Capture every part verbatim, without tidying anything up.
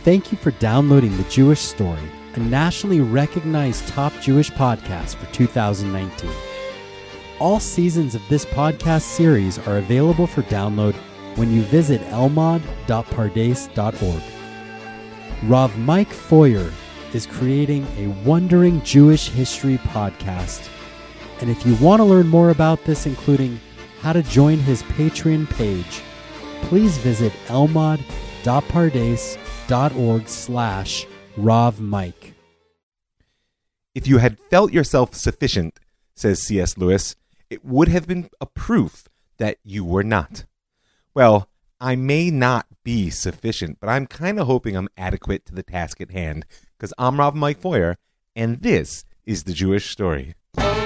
thank you for downloading The Jewish Story, a nationally recognized top Jewish podcast for two thousand nineteen. All seasons of this podcast series are available for download when you visit elmad dot pardes dot org. Rav Mike Feuer is creating a Wondering Jewish History podcast. And if you want to learn more about this, including how to join his Patreon page, please visit elmad dot pardes dot org slash Rav Mike. If you had felt yourself sufficient, says C S. Lewis, it would have been a proof that you were not. Well, I may not be sufficient, but I'm kind of hoping I'm adequate to the task at hand, because I'm Rav Mike Feuer, and this is The Jewish Story.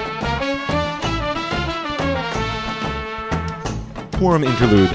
Purim interlude.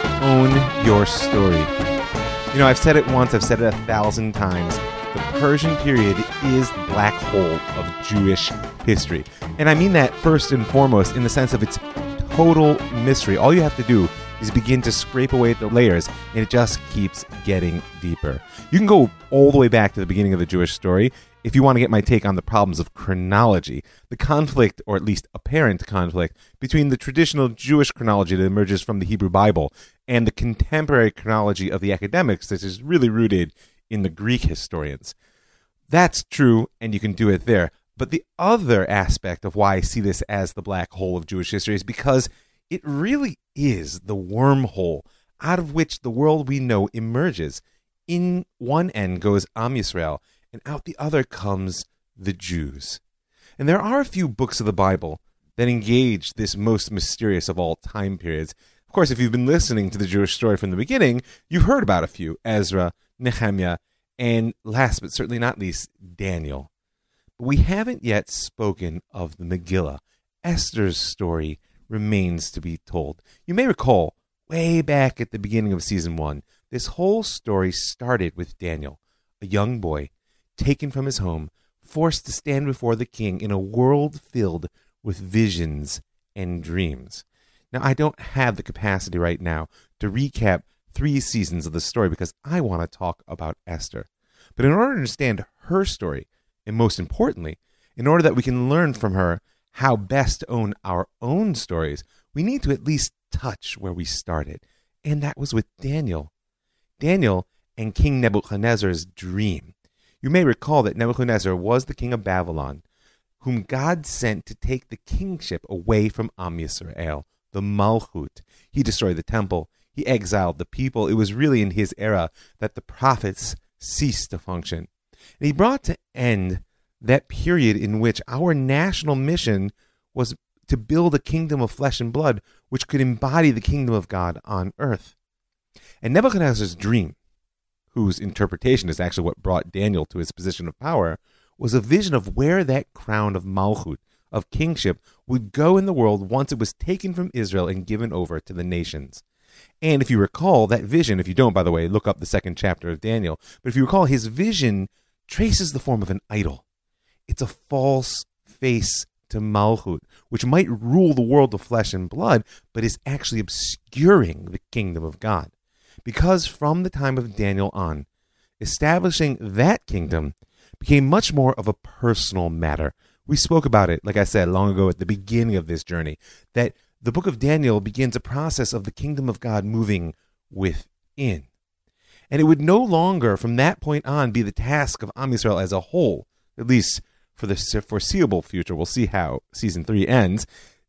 Own your story. You know, I've said it once, I've said it a thousand times. The Persian period is the black hole of Jewish history. And I mean that first and foremost in the sense of its total mystery. All you have to do is begin to scrape away at the layers, and it just keeps getting deeper. You can go all the way back to the beginning of the Jewish story if you want to get my take on the problems of chronology, the conflict, or at least apparent conflict, between the traditional Jewish chronology that emerges from the Hebrew Bible and the contemporary chronology of the academics that is really rooted in the Greek historians. That's true, and you can do it there. But the other aspect of why I see this as the black hole of Jewish history is because it really is the wormhole out of which the world we know emerges. In one end goes Am Yisrael, and out the other comes the Jews. And there are a few books of the Bible that engage this most mysterious of all time periods. Of course, if you've been listening to the Jewish story from the beginning, you've heard about a few: Ezra, Nehemiah, and last but certainly not least, Daniel. But we haven't yet spoken of the Megillah. Esther's story remains to be told. You may recall, way back at the beginning of season one, this whole story started with Daniel, a young boy, taken from his home, forced to stand before the king in a world filled with visions and dreams. Now, I don't have the capacity right now to recap three seasons of the story because I want to talk about Esther. But in order to understand her story, and most importantly, in order that we can learn from her how best to own our own stories, we need to at least touch where we started. And that was with Daniel. Daniel and King Nebuchadnezzar's dream. You may recall that Nebuchadnezzar was the king of Babylon, whom God sent to take the kingship away from Am Yisrael, the Malchut. He destroyed the temple. He exiled the people. It was really in his era that the prophets ceased to function. And he brought to end that period in which our national mission was to build a kingdom of flesh and blood which could embody the kingdom of God on earth. And Nebuchadnezzar's dream, whose interpretation is actually what brought Daniel to his position of power, was a vision of where that crown of Malchut, of kingship, would go in the world once it was taken from Israel and given over to the nations. And if you recall that vision, if you don't, by the way, look up the second chapter of Daniel, but if you recall, his vision traces the form of an idol. It's a false face to Malchut, which might rule the world of flesh and blood, but is actually obscuring the kingdom of God. Because from the time of Daniel on, establishing that kingdom became much more of a personal matter. We spoke about it, like I said, long ago at the beginning of this journey, that the book of Daniel begins a process of the kingdom of God moving within. And it would no longer, from that point on, be the task of Am Yisrael as a whole, at least for the foreseeable future, we'll see how season three ends,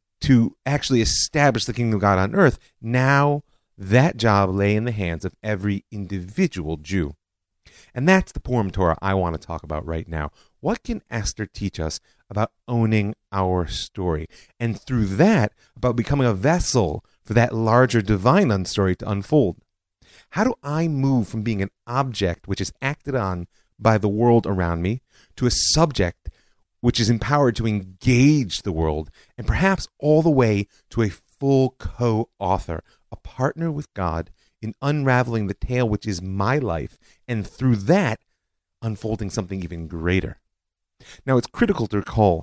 to actually establish the kingdom of God on earth. Now, that job lay in the hands of every individual Jew. And that's the Purim Torah I want to talk about right now. What can Esther teach us about owning our story? And through that, about becoming a vessel for that larger divine story to unfold. How do I move from being an object which is acted on by the world around me to a subject which is empowered to engage the world, and perhaps all the way to a full co-author, a partner with God in unraveling the tale which is my life, and through that, unfolding something even greater? Now, it's critical to recall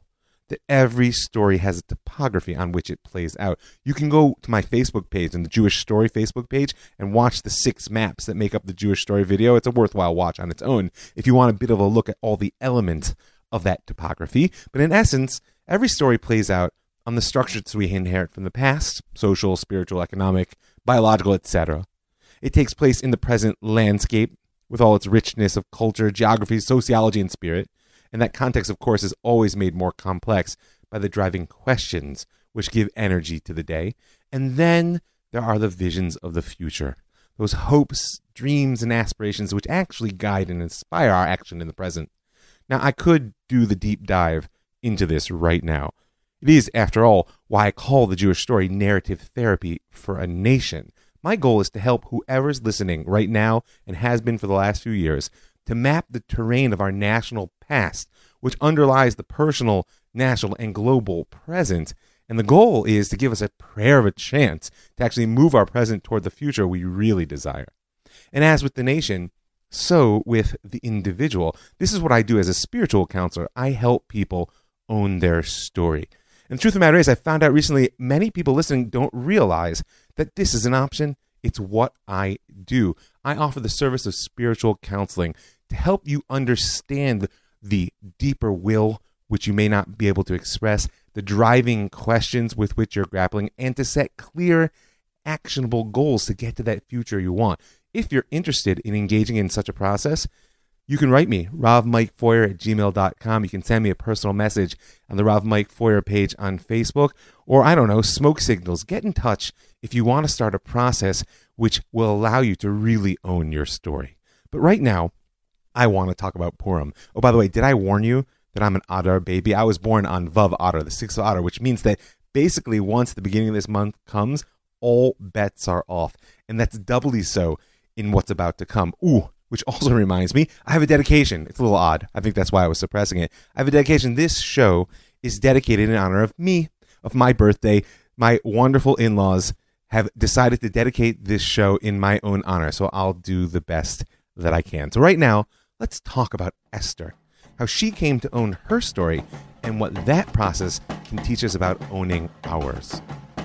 that every story has a topography on which it plays out. You can go to my Facebook page and the Jewish Story Facebook page and watch the six maps that make up the Jewish Story video. It's a worthwhile watch on its own if you want a bit of a look at all the elements of that topography. But in essence, every story plays out on the structures we inherit from the past: social, spiritual, economic, biological, et cetera. It takes place in the present landscape with all its richness of culture, geography, sociology, and spirit. And that context, of course, is always made more complex by the driving questions which give energy to the day. And then there are the visions of the future, those hopes, dreams, and aspirations which actually guide and inspire our action in the present. Now, I could do the deep dive into this right now. It is, after all, why I call the Jewish Story narrative therapy for a nation. My goal is to help whoever's listening right now and has been for the last few years to map the terrain of our national past, which underlies the personal, national, and global present. And the goal is to give us a prayer of a chance to actually move our present toward the future we really desire. And as with the nation, so with the individual. This is what I do as a spiritual counselor. I help people own their story. And the truth of the matter is, I found out recently many people listening don't realize that this is an option. It's what I do. I offer the service of spiritual counseling to help you understand the deeper will which you may not be able to express, the driving questions with which you're grappling, and to set clear, actionable goals to get to that future you want. If you're interested in engaging in such a process, you can write me, Rav Mike Feuer at gmail dot com. You can send me a personal message on the Rav Mike Feuer page on Facebook, or, I don't know, smoke signals. Get in touch if you want to start a process which will allow you to really own your story. But right now, I want to talk about Purim. Oh, by the way, did I warn you that I'm an Adar baby? I was born on Vav Adar, the sixth of Adar, which means that basically once the beginning of this month comes, all bets are off. And that's doubly so in what's about to come. Ooh, which also reminds me, I have a dedication. It's a little odd. I think that's why I was suppressing it. I have a dedication. This show is dedicated in honor of me, of my birthday. My wonderful in-laws have decided to dedicate this show in my own honor, so I'll do the best that I can. So right now, let's talk about Esther, how she came to own her story, and what that process can teach us about owning ours.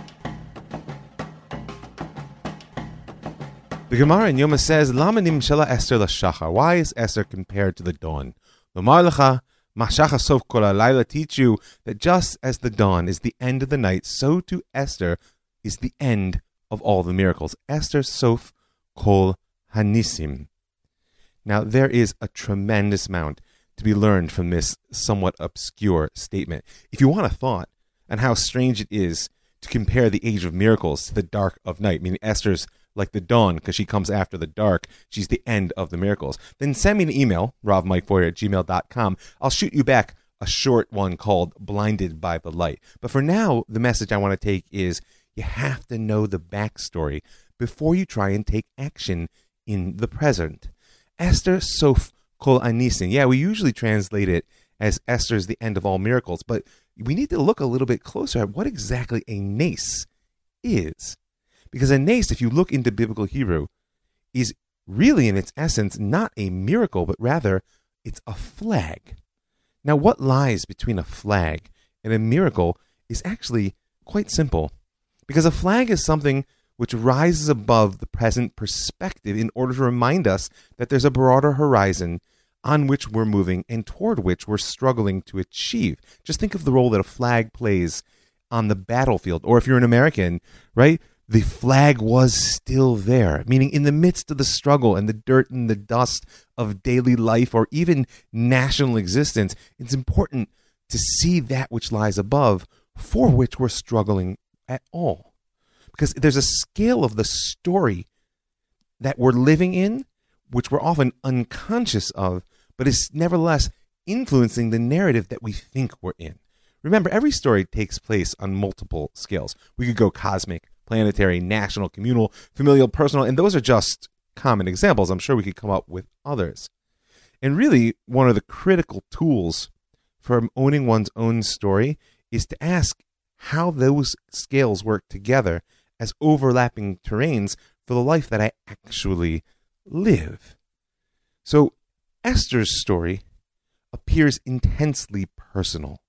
The Gemara in Yoma says, Lama nimshala Esther l'shachar. Why is Esther compared to the dawn? Lomar lecha, mashachar sof kol halayla, teach you that just as the dawn is the end of the night, so too Esther is the end of all the miracles. Esther sof kol hanisim. Now, there is a tremendous amount to be learned from this somewhat obscure statement. If you want a thought on how strange it is to compare the age of miracles to the dark of night, meaning Esther's like the dawn because she comes after the dark, she's the end of the miracles, then send me an email, ravmikefeuer at gmail dot com. I'll shoot you back a short one called Blinded by the Light. But for now, the message I want to take is you have to know the backstory before you try and take action in the present. Esther sof kol anisin. Yeah, we usually translate it as Esther's the end of all miracles, but we need to look a little bit closer at what exactly a nace is. Because a nace, if you look into biblical Hebrew, is really in its essence not a miracle, but rather it's a flag. Now, what lies between a flag and a miracle is actually quite simple. Because a flag is something which rises above the present perspective in order to remind us that there's a broader horizon on which we're moving and toward which we're struggling to achieve. Just think of the role that a flag plays on the battlefield. Or if you're an American, right? The flag was still there, meaning in the midst of the struggle and the dirt and the dust of daily life or even national existence, it's important to see that which lies above for which we're struggling at all. Because there's a scale of the story that we're living in, which we're often unconscious of, but is nevertheless influencing the narrative that we think we're in. Remember, every story takes place on multiple scales. We could go cosmic, planetary, national, communal, familial, personal, and those are just common examples. I'm sure we could come up with others. And really, one of the critical tools for owning one's own story is to ask how those scales work together as overlapping terrains for the life that I actually live. So Esther's story appears intensely personal.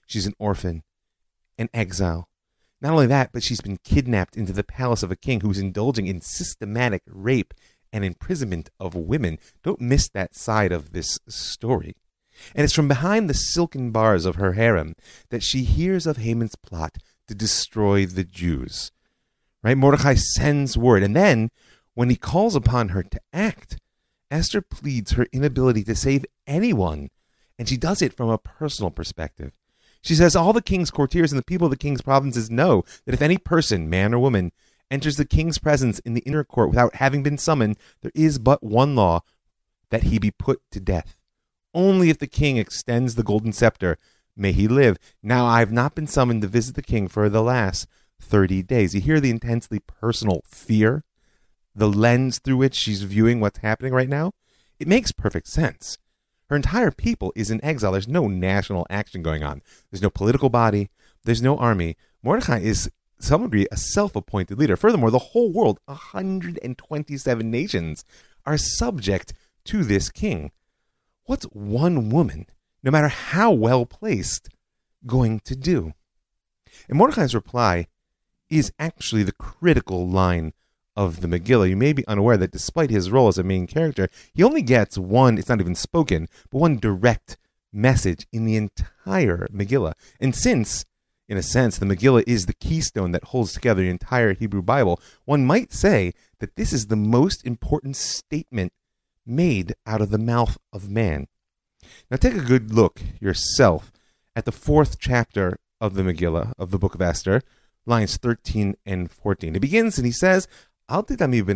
She's an orphan, an exile. Not only that, but she's been kidnapped into the palace of a king who's indulging in systematic rape and imprisonment of women. Don't miss that side of this story. And it's from behind the silken bars of her harem that she hears of Haman's plot to destroy the Jews. Right? Mordecai sends word, and then, when he calls upon her to act, Esther pleads her inability to save anyone, and she does it from a personal perspective. She says all the king's courtiers and the people of the king's provinces know that if any person, man or woman, enters the king's presence in the inner court without having been summoned, there is but one law, that he be put to death. Only if the king extends the golden scepter may he live. Now I have not been summoned to visit the king for the last thirty days. You hear the intensely personal fear, the lens through which she's viewing what's happening right now? It makes perfect sense. Her entire people is in exile. There's no national action going on. There's no political body. There's no army. Mordecai is, some agree, a self-appointed leader. Furthermore, the whole world, one hundred twenty-seven nations, are subject to this king. What's one woman, no matter how well placed, going to do? And Mordecai's reply is actually the critical line of the Megillah. You may be unaware that despite his role as a main character, he only gets one, it's not even spoken, but one direct message in the entire Megillah. And since, in a sense, the Megillah is the keystone that holds together the entire Hebrew Bible, one might say that this is the most important statement made out of the mouth of man. Now take a good look yourself at the fourth chapter of the Megillah, of the book of Esther, lines thirteen and fourteen. It begins and he says, Don't imagine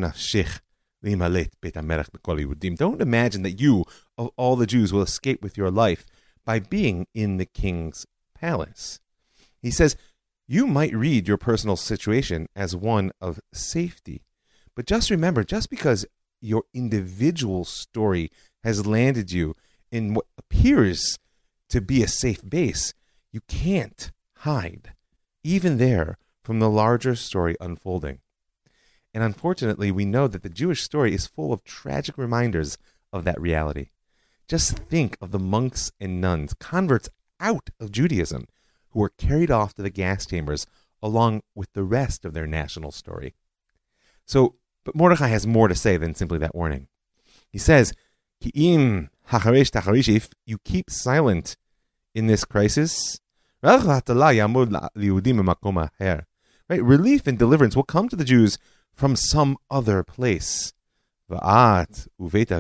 that you, of all the Jews, will escape with your life by being in the king's palace. He says, you might read your personal situation as one of safety. But just remember, just because your individual story has landed you in what appears to be a safe base, you can't hide, even there, from the larger story unfolding. And unfortunately, we know that the Jewish story is full of tragic reminders of that reality. Just think of the monks and nuns, converts out of Judaism, who were carried off to the gas chambers along with the rest of their national story. So, but Mordecai has more to say than simply that warning. He says, Ki'im hacharesh tacharish, if you keep silent in this crisis, right, relief and deliverance will come to the Jews from some other place. But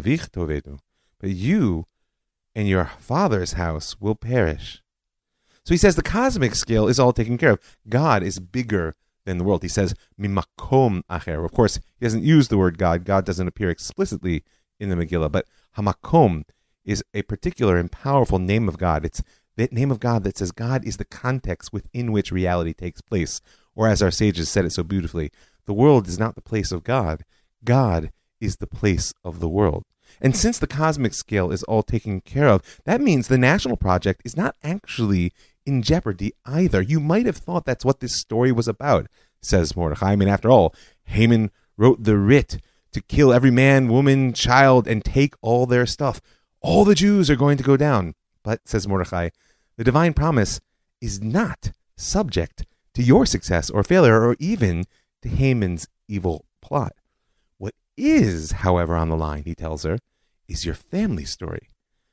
you and your father's house will perish. So he says the cosmic scale is all taken care of. God is bigger than the world. He says, mimakom acher. Of course, he doesn't use the word God. God doesn't appear explicitly in the Megillah, but hamakom is a particular and powerful name of God. It's that name of God that says God is the context within which reality takes place. Or as our sages said it so beautifully, the world is not the place of God. God is the place of the world. And since the cosmic scale is all taken care of, that means the national project is not actually in jeopardy either. You might have thought that's what this story was about, says Mordecai. I mean, after all, Haman wrote the writ to kill every man, woman, child, and take all their stuff. All the Jews are going to go down. But, says Mordecai, the divine promise is not subject to your success or failure, or even to Haman's evil plot. What is, however, on the line, he tells her, is your family story.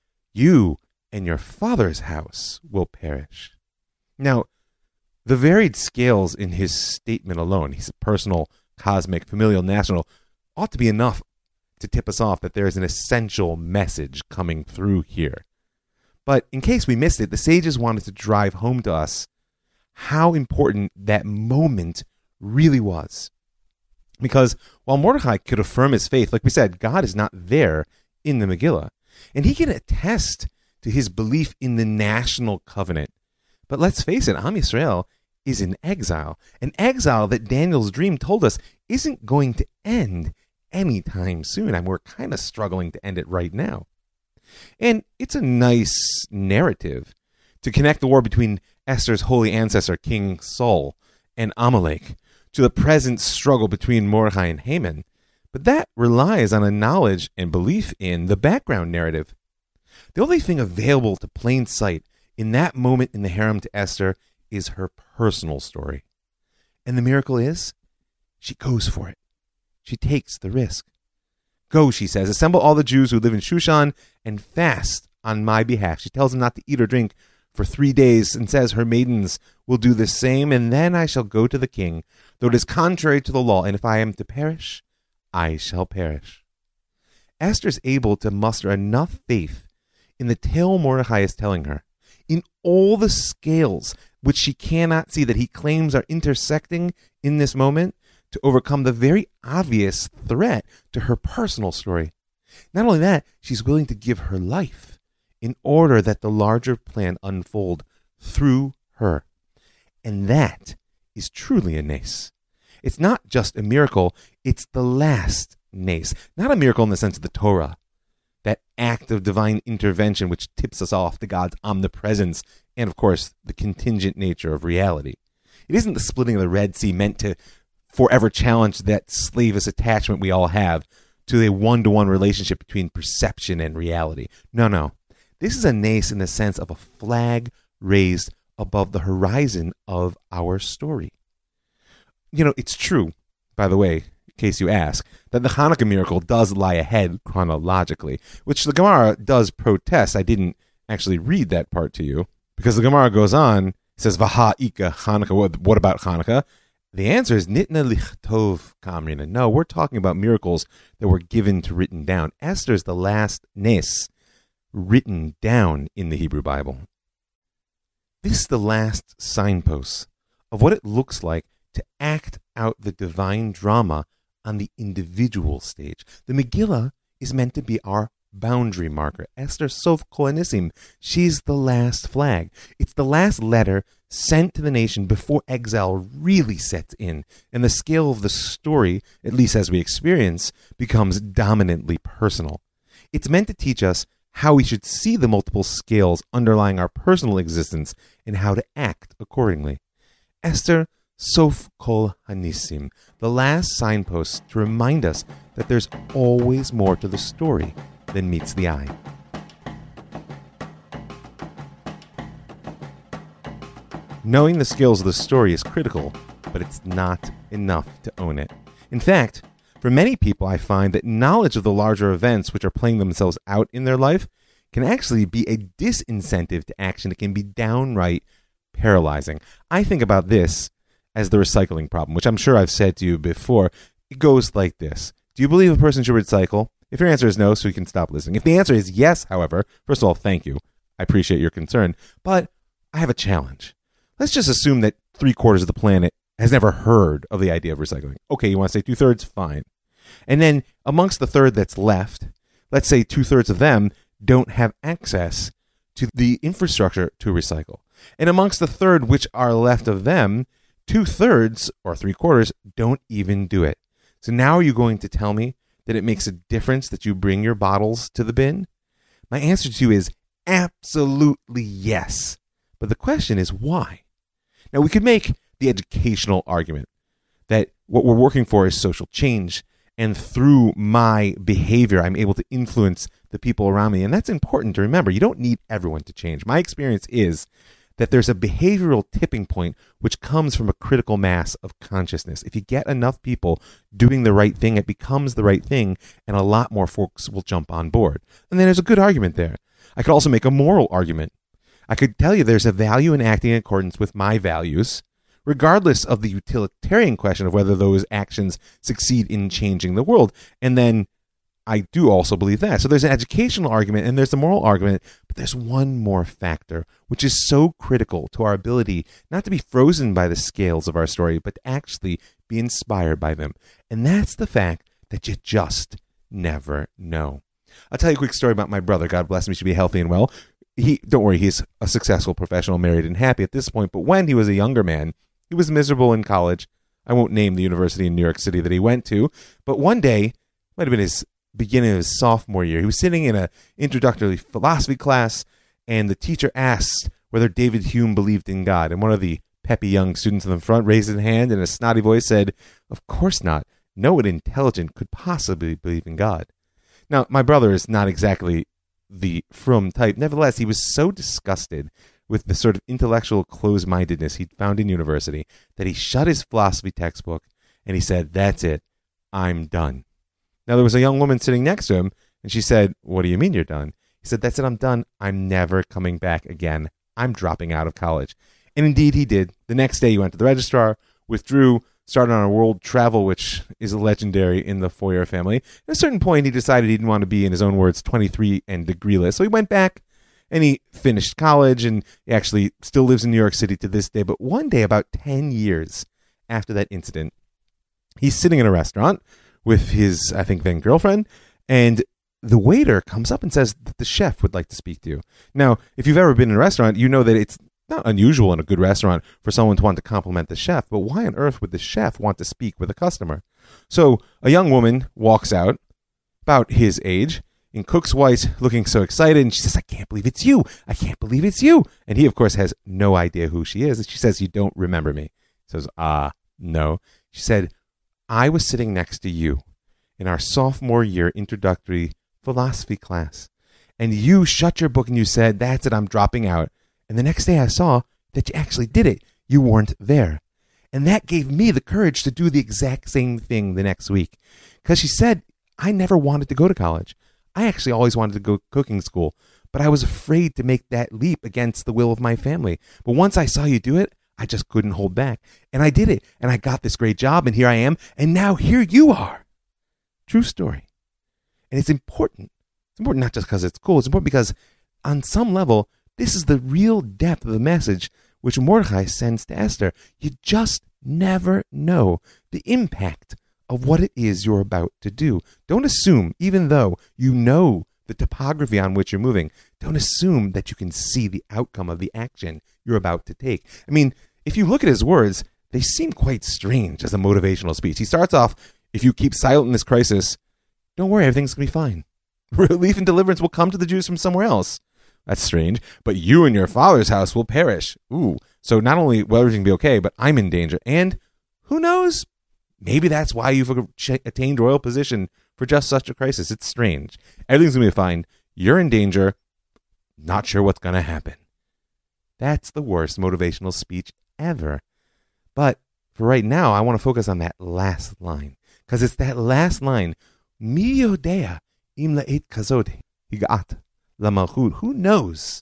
You and your father's house will perish. Now, the varied scales in his statement alone, his personal, cosmic, familial, national, ought to be enough to tip us off that there is an essential message coming through here. But in case we missed it, the sages wanted to drive home to us how important that moment really was. Because while Mordecai could affirm his faith, like we said, God is not there in the Megillah. And he can attest to his belief in the national covenant. But let's face it, Am Yisrael is in exile. An exile that Daniel's dream told us isn't going to end anytime soon. I mean, we're kind of struggling to end it right now. And it's a nice narrative to connect the war between Esther's holy ancestor, King Saul, and Amalek, to the present struggle between Mordecai and Haman. But that relies on a knowledge and belief in the background narrative. The only thing available to plain sight in that moment in the harem to Esther is her personal story. And the miracle is, she goes for it. She takes the risk. Go, she says, assemble all the Jews who live in Shushan and fast on my behalf. She tells them not to eat or drink for three days and says her maidens will do the same, and then I shall go to the king, though it is contrary to the law, and if I am to perish, I shall perish. Esther is able to muster enough faith in the tale Mordecai is telling her, in all the scales which she cannot see that he claims are intersecting in this moment, to overcome the very obvious threat to her personal story. Not only that, she's willing to give her life in order that the larger plan unfold through her. And that is truly a nace. It's not just a miracle, it's the last nace. Not a miracle in the sense of the Torah, that act of divine intervention which tips us off to God's omnipresence and, of course, the contingent nature of reality. It isn't the splitting of the Red Sea meant to forever challenge that slavish attachment we all have to a one-to-one relationship between perception and reality. No, no. This is a nace in the sense of a flag raised above the horizon of our story. You know, it's true, by the way, in case you ask, that the Hanukkah miracle does lie ahead chronologically, which the Gemara does protest. I didn't actually read that part to you, because the Gemara goes on, it says, Vaha Ika Hanukkah, what, what about Hanukkah? The answer is Nitna Lichtov Kamrina. No, we're talking about miracles that were given to written down. Esther is the last nes written down in the Hebrew Bible. This is the last signpost of what it looks like to act out the divine drama on the individual stage. The Megillah is meant to be our boundary marker. Esther Sof Kohanissim, she's the last flag. It's the last letter sent to the nation before exile really sets in, and the scale of the story, at least as we experience, becomes dominantly personal. It's meant to teach us how we should see the multiple scales underlying our personal existence and how to act accordingly. Esther Sof Kol Hanissim, the last signpost to remind us that there's always more to the story than meets the eye. Knowing the scales of the story is critical, but it's not enough to own it. In fact, for many people, I find that knowledge of the larger events which are playing themselves out in their life can actually be a disincentive to action. It can be downright paralyzing. I think about this as the recycling problem, which I'm sure I've said to you before. It goes like this. Do you believe a person should recycle? If your answer is no, so you can stop listening. If the answer is yes, however, first of all, thank you. I appreciate your concern. But I have a challenge. Let's just assume that three quarters of the planet has never heard of the idea of recycling. Okay, you want to say two-thirds? Fine. And then amongst the third that's left, let's say two-thirds of them don't have access to the infrastructure to recycle. And amongst the third which are left of them, two-thirds or three-quarters don't even do it. So now are you going to tell me that it makes a difference that you bring your bottles to the bin? My answer to you is absolutely yes. But the question is why? Now, we could make the educational argument that what we're working for is social change, and through my behavior, I'm able to influence the people around me. And that's important to remember. You don't need everyone to change. My experience is that there's a behavioral tipping point which comes from a critical mass of consciousness. If you get enough people doing the right thing, it becomes the right thing, and a lot more folks will jump on board. And then there's a good argument there. I could also make a moral argument. I could tell you there's a value in acting in accordance with my values, regardless of the utilitarian question of whether those actions succeed in changing the world. And then I do also believe that. So there's an educational argument and there's a moral argument, but there's one more factor, which is so critical to our ability not to be frozen by the scales of our story, but to actually be inspired by them. And that's the fact that you just never know. I'll tell you a quick story about my brother. God bless him. He should be healthy and well. He, don't worry, he's a successful professional, married and happy at this point. But when he was a younger man, he was miserable in college. I won't name the university in New York City that he went to. But one day, might have been his beginning of his sophomore year, he was sitting in an introductory philosophy class, and the teacher asked whether David Hume believed in God. And one of the peppy young students in the front raised his hand and in a snotty voice said, "Of course not. No one intelligent could possibly believe in God." Now, my brother is not exactly the frum type. Nevertheless, he was so disgusted with the sort of intellectual closed-mindedness he'd found in university that he shut his philosophy textbook and he said, that's it, I'm done. Now, there was a young woman sitting next to him, and she said, what do you mean you're done? He said, that's it, I'm done. I'm never coming back again. I'm dropping out of college. And indeed, he did. The next day, he went to the registrar, withdrew, started on a world travel, which is legendary in the Foyer family. At a certain point, he decided he didn't want to be, in his own words, twenty-three and degreeless. So he went back, and he finished college, and he actually still lives in New York City to this day. But one day, about ten years after that incident, he's sitting in a restaurant with his, I think, then girlfriend, and the waiter comes up and says that the chef would like to speak to you. Now, if you've ever been in a restaurant, you know that it's not unusual in a good restaurant for someone to want to compliment the chef, but why on earth would the chef want to speak with a customer? So a young woman walks out, about his age, in cook's white, looking so excited, and she says, I can't believe it's you. I can't believe it's you. And he, of course, has no idea who she is. And she says, you don't remember me. He says, ah, uh, no. She said, I was sitting next to you in our sophomore year introductory philosophy class, and you shut your book and you said, that's it, I'm dropping out. And the next day I saw that you actually did it. You weren't there. And that gave me the courage to do the exact same thing the next week. Because she said, I never wanted to go to college. I actually always wanted to go to cooking school, but I was afraid to make that leap against the will of my family. But once I saw you do it, I just couldn't hold back. And I did it. And I got this great job, and here I am. And now here you are. True story. And it's important. It's important not just because it's cool. It's important because on some level, this is the real depth of the message which Mordechai sends to Esther. You just never know the impact of what it is you're about to do. Don't assume, even though you know the topography on which you're moving, don't assume that you can see the outcome of the action you're about to take. I mean, if you look at his words, they seem quite strange as a motivational speech. He starts off, if you keep silent in this crisis, don't worry, everything's going to be fine. Relief and deliverance will come to the Jews from somewhere else. That's strange. But you and your father's house will perish. Ooh. So not only will everything be okay, but I'm in danger. And who knows? Maybe that's why you've attained royal position for just such a crisis. It's strange. Everything's going to be fine. You're in danger. Not sure what's going to happen. That's the worst motivational speech ever. But for right now, I want to focus on that last line. Because it's that last line. Mi yodea im la'et kazod higat lamalchut. Who knows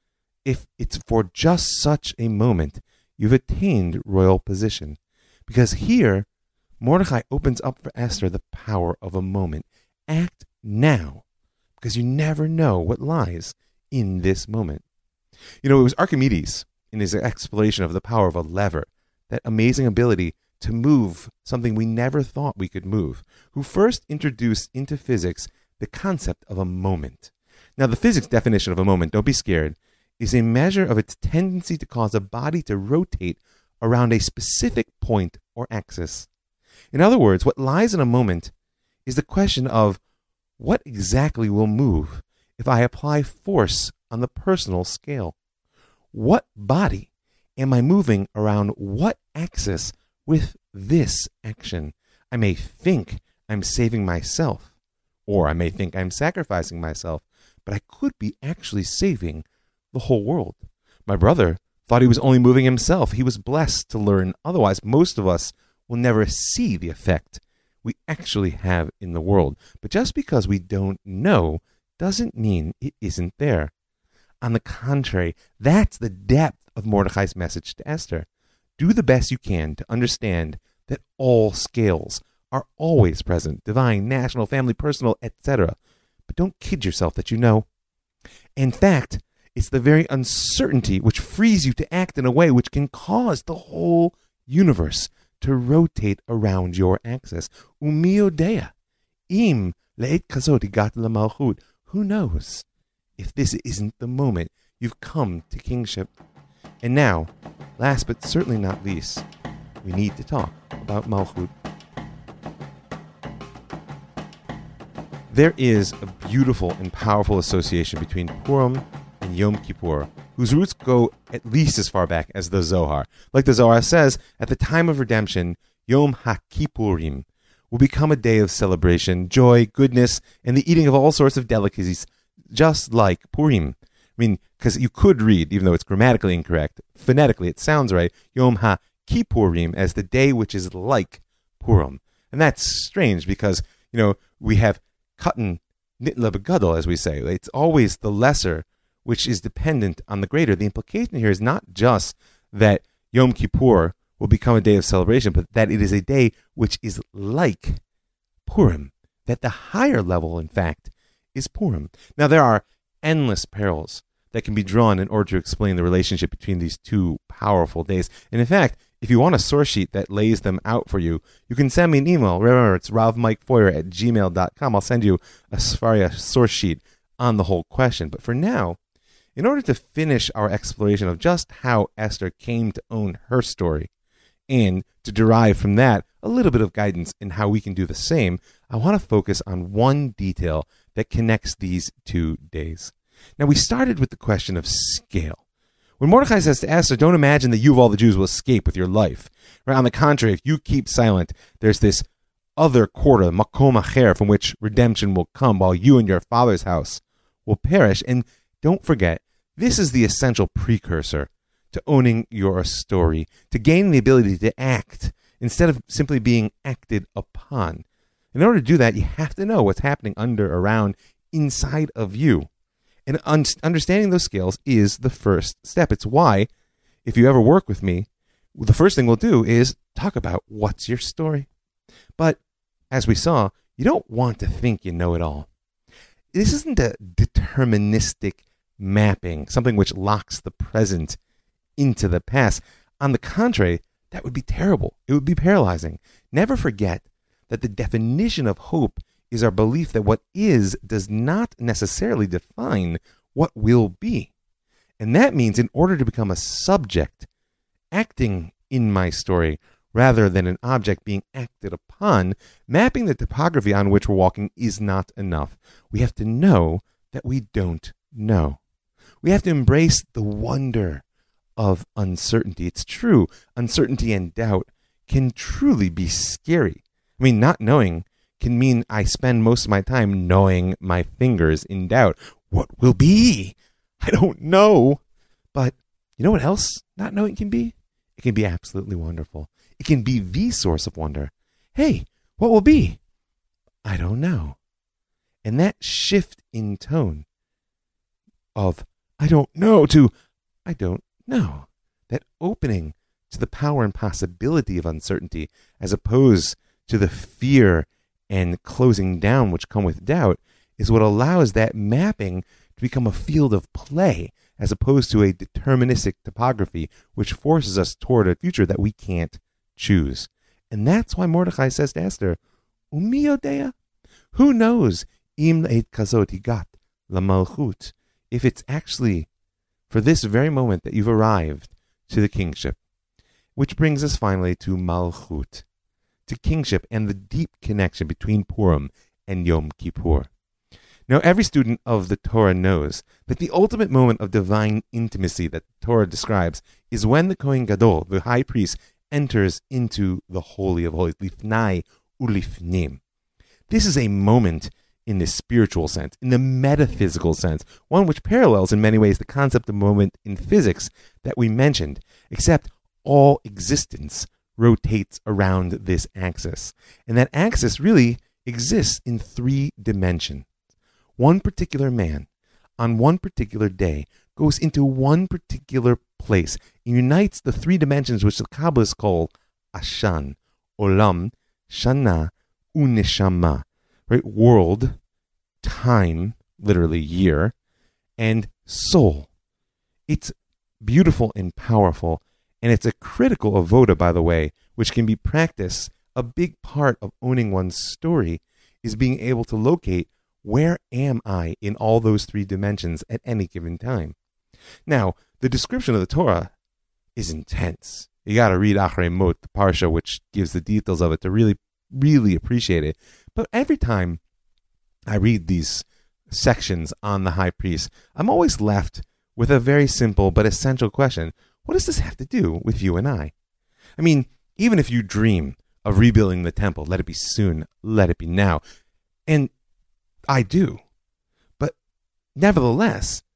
if it's for just such a moment you've attained royal position? Because here, Mordechai opens up for Esther the power of a moment. Act now, because you never know what lies in this moment. You know, it was Archimedes in his exploration of the power of a lever, that amazing ability to move something we never thought we could move, who first introduced into physics the concept of a moment. Now, the physics definition of a moment, don't be scared, is a measure of its tendency to cause a body to rotate around a specific point or axis. In other words, what lies in a moment is the question of what exactly will move if I apply force on the personal scale. What body am I moving around what axis with this action? I may think I'm saving myself, or I may think I'm sacrificing myself, but I could be actually saving the whole world. My brother thought he was only moving himself. He was blessed to learn. Otherwise, most of us will never see the effect we actually have in the world. But just because we don't know doesn't mean it isn't there. On the contrary, that's the depth of Mordechai's message to Esther. Do the best you can to understand that all scales are always present, divine, national, family, personal, et cetera. But don't kid yourself that you know. In fact, it's the very uncertainty which frees you to act in a way which can cause the whole universe to rotate around your axis. Umi yodea im le'et kazot higat lamalchut. Who knows if this isn't the moment you've come to kingship? And now, last but certainly not least, we need to talk about Malchut. There is a beautiful and powerful association between Purim and Yom Kippur, whose roots go at least as far back as the Zohar. Like the Zohar says, at the time of redemption, Yom HaKippurim will become a day of celebration, joy, goodness, and the eating of all sorts of delicacies, just like Purim. mean, because you could read, even though it's grammatically incorrect, phonetically it sounds right, Yom HaKippurim, as the day which is like Purim. And that's strange because, you know, we have Katan Nitla B'Gadol, as we say. It's always the lesser which is dependent on the greater. The implication here is not just that Yom Kippur will become a day of celebration, but that it is a day which is like Purim, that the higher level, in fact, is Purim. Now, there are endless parallels that can be drawn in order to explain the relationship between these two powerful days. And in fact, if you want a source sheet that lays them out for you, you can send me an email. Remember, it's ravmikefeuer at gmail dot com. I'll send you a Sfaria source sheet on the whole question. But for now, in order to finish our exploration of just how Esther came to own her story, and to derive from that a little bit of guidance in how we can do the same, I want to focus on one detail that connects these two days. Now, we started with the question of scale. When Mordechai says to Esther, don't imagine that you of all the Jews will escape with your life. Right? On the contrary, if you keep silent, there's this other quarter, the Makom Acher, from which redemption will come while you and your father's house will perish. And don't forget, this is the essential precursor to owning your story, to gaining the ability to act instead of simply being acted upon. In order to do that, you have to know what's happening under, around, inside of you. And un- understanding those scales is the first step. It's why, if you ever work with me, the first thing we'll do is talk about what's your story. But as we saw, you don't want to think you know it all. This isn't a deterministic mapping, something which locks the present into the past. On the contrary, that would be terrible. It would be paralyzing. Never forget that the definition of hope is our belief that what is does not necessarily define what will be. And that means in order to become a subject acting in my story rather than an object being acted upon, mapping the topography on which we're walking is not enough. We have to know that we don't know. We have to embrace the wonder of uncertainty. It's true, uncertainty and doubt can truly be scary. I mean, not knowing can mean I spend most of my time gnawing my fingers in doubt. What will be? I don't know. But you know what else not knowing can be? It can be absolutely wonderful. It can be the source of wonder. Hey, what will be? I don't know. And that shift in tone of I don't know to I don't know, that opening to the power and possibility of uncertainty as opposed to the fear and closing down which come with doubt is what allows that mapping to become a field of play as opposed to a deterministic topography which forces us toward a future that we can't choose. And that's why Mordechai says to Esther, Umi yodea? Who knows im le'et kazot higat lamalchut, if it's actually for this very moment that you've arrived to the kingship. Which brings us finally to Malchut, to kingship and the deep connection between Purim and Yom Kippur. Now, every student of the Torah knows that the ultimate moment of divine intimacy that the Torah describes is when the Kohen Gadol, the high priest, enters into the Holy of Holies, lifnai ulifnim. This is a moment in the spiritual sense, in the metaphysical sense, one which parallels in many ways the concept of moment in physics that we mentioned, except all existence rotates around this axis. And that axis really exists in three dimensions. One particular man, on one particular day, goes into one particular place and unites the three dimensions which the Kabbalists call Ashan, Olam, Shana, Uneshama. Right? World, time, literally year, and soul. It's beautiful and powerful, and it's a critical avoda, by the way, which can be practiced. A big part of owning one's story is being able to locate where am I in all those three dimensions at any given time. Now, the description of the Torah is intense. You got to read Achrei Mot, the parsha, which gives the details of it to really, really appreciate it. But every time I read these sections on the high priest, I'm always left with a very simple but essential question. What does this have to do with you and I? I mean, even if you dream of rebuilding the temple, let it be soon, let it be now. And I do. But nevertheless,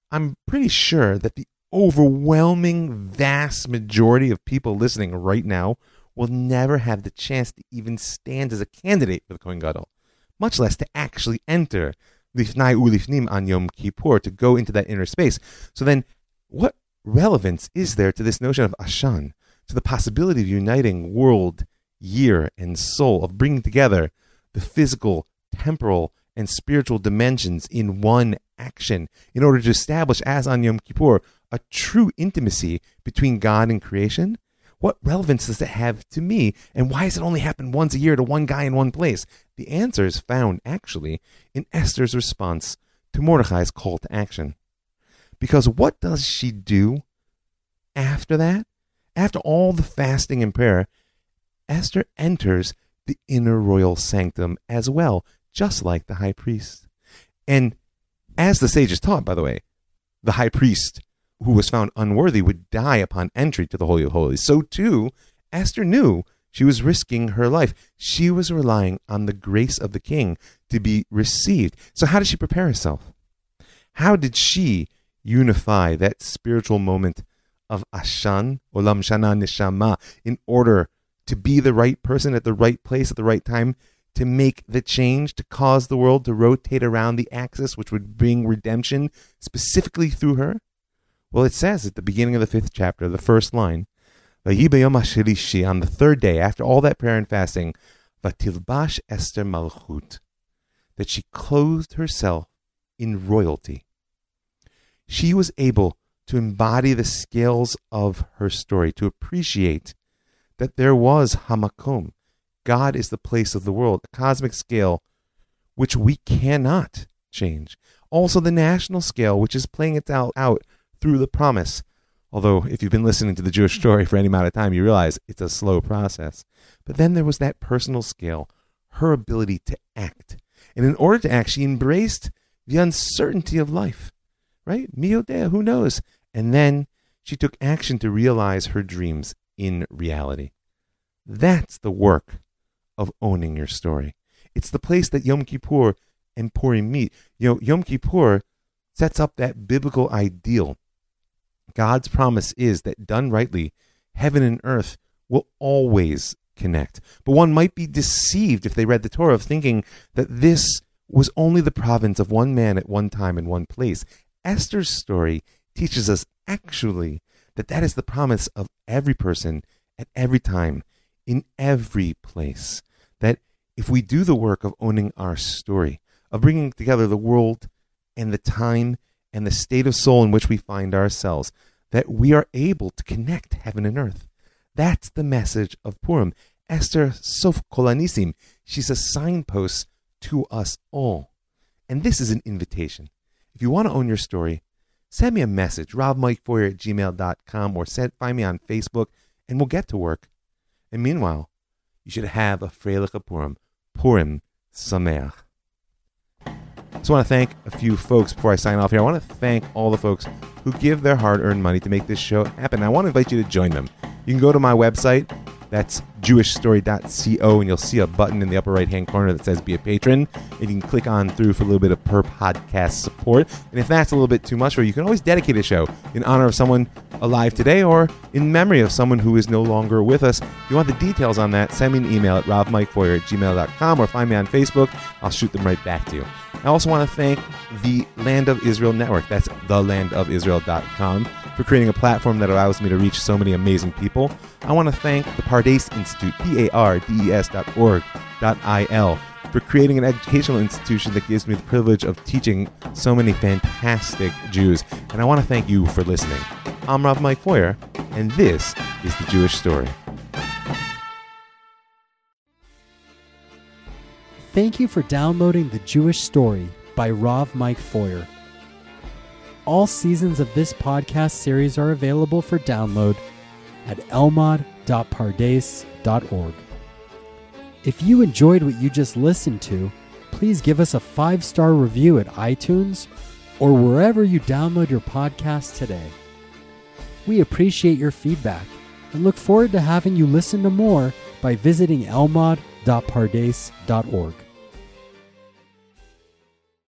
I'm pretty sure that the overwhelming vast majority of people listening right now will never have the chance to even stand as a candidate for the Kohen Gadol, much less to actually enter Lifnai Ulifnim on Yom Kippur, to go into that inner space. So then, what relevance is there to this notion of Ashan, to the possibility of uniting world, year, and soul, of bringing together the physical, temporal, and spiritual dimensions in one action in order to establish, as on Yom Kippur, a true intimacy between God and creation? What relevance does it have to me? And why does it only happen once a year to one guy in one place? The answer is found, actually, in Esther's response to Mordechai's call to action. Because what does she do after that? After all the fasting and prayer, Esther enters the inner royal sanctum as well, just like the high priest. And as the sages taught, by the way, the high priest who was found unworthy would die upon entry to the Holy of Holies. So too, Esther knew she was risking her life. She was relying on the grace of the king to be received. So how did she prepare herself? How did she unify that spiritual moment of Ashan, Olam Shana Neshama, in order to be the right person at the right place at the right time, to make the change, to cause the world to rotate around the axis, which would bring redemption specifically through her? Well, it says at the beginning of the fifth chapter, the first line, Vayi b'yom hashlishi, on the third day, after all that prayer and fasting, Vatilbash Esther Malchut, that she clothed herself in royalty. She was able to embody the scales of her story, to appreciate that there was Hamakom. God is the place of the world, a cosmic scale which we cannot change. Also the national scale, which is playing itself out through the promise. Although, if you've been listening to the Jewish story for any amount of time, you realize it's a slow process. But then there was that personal scale, her ability to act. And in order to act, she embraced the uncertainty of life. Right? Miodea, who knows? And then she took action to realize her dreams in reality. That's the work of owning your story. It's the place that Yom Kippur and Purim meet. You know, Yom Kippur sets up that biblical ideal. God's promise is that, done rightly, heaven and earth will always connect. But one might be deceived if they read the Torah of thinking that this was only the province of one man at one time in one place. Esther's story teaches us actually that that is the promise of every person at every time, in every place. That if we do the work of owning our story, of bringing together the world and the time and the state of soul in which we find ourselves, that we are able to connect heaven and earth. That's the message of Purim. Esther Sof Kolanisim, she's a signpost to us all. And this is an invitation. If you want to own your story, send me a message, rob mike foyer at gmail dot com, or send, find me on Facebook, and we'll get to work. And meanwhile, you should have a Freilich Purim, Purim Sameach. I just want to thank a few folks before I sign off here. I want to thank all the folks who give their hard-earned money to make this show happen. I want to invite you to join them. You can go to my website. That's jewish story dot co, and you'll see a button in the upper right-hand corner that says Be a Patron. And you can click on through for a little bit of per-podcast support. And if that's a little bit too much for you, you can always dedicate a show in honor of someone alive today or in memory of someone who is no longer with us. If you want the details on that, send me an email at rob mike foyer at gmail dot com or find me on Facebook. I'll shoot them right back to you. I also want to thank the Land of Israel Network. That's the land of israel dot com for creating a platform that allows me to reach so many amazing people. I want to thank the Pardes Institute, P A R D E S dot org dot I L, for creating an educational institution that gives me the privilege of teaching so many fantastic Jews. And I want to thank you for listening. I'm Rav Mike Foyer, and this is The Jewish Story. Thank you for downloading The Jewish Story by Rav Mike Foyer. All seasons of this podcast series are available for download at elmad dot pardes dot org. If you enjoyed what you just listened to, please give us a five-star review at iTunes or wherever you download your podcast today. We appreciate your feedback and look forward to having you listen to more by visiting elmad dot pardes dot org.